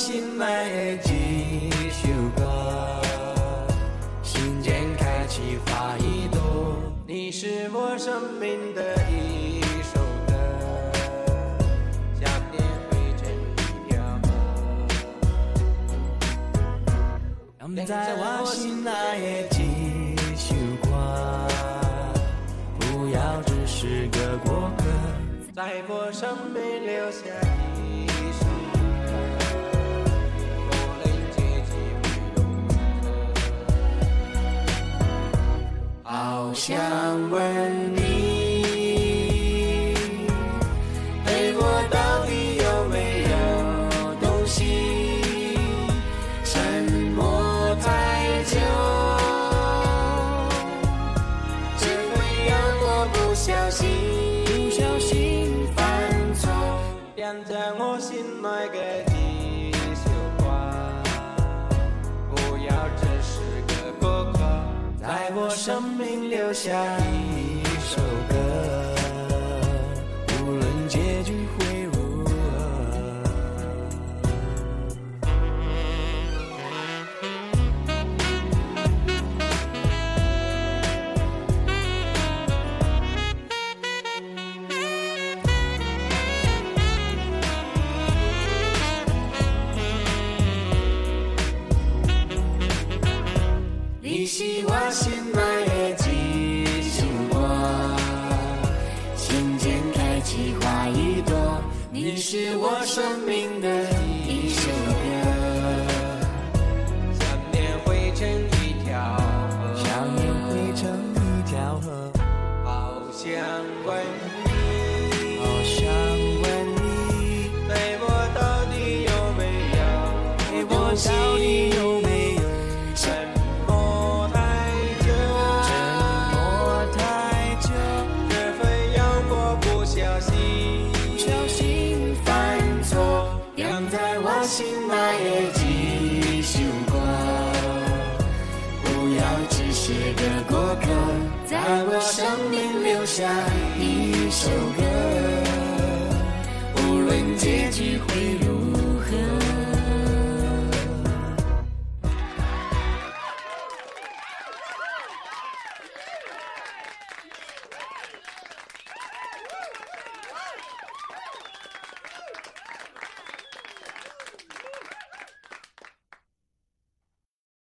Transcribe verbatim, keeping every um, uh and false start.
心爱的一首歌，心间开启花一朵。你是我生命的一首歌，想念汇成一条河。在我心爱的一首歌，不要只是个过客，在我生命留下一首歌，无论结局会如何。好想问你，对我到底有没有东西？沉默太久，只会让我不小心不小心犯错，变成我心爱的一首歌，不要只是个过客，在我生命留下一首歌，无论结局会如何。你是我心爱的一首歌，心间开启花一朵。你是我生命的一首歌，想念汇成一条河，想念汇成一条河。好想问你，好想问你，对我到底有没有？对我到底有没有？心爱的一首歌，不要只是个过客，在我生命留下一首歌，无论结局会如何。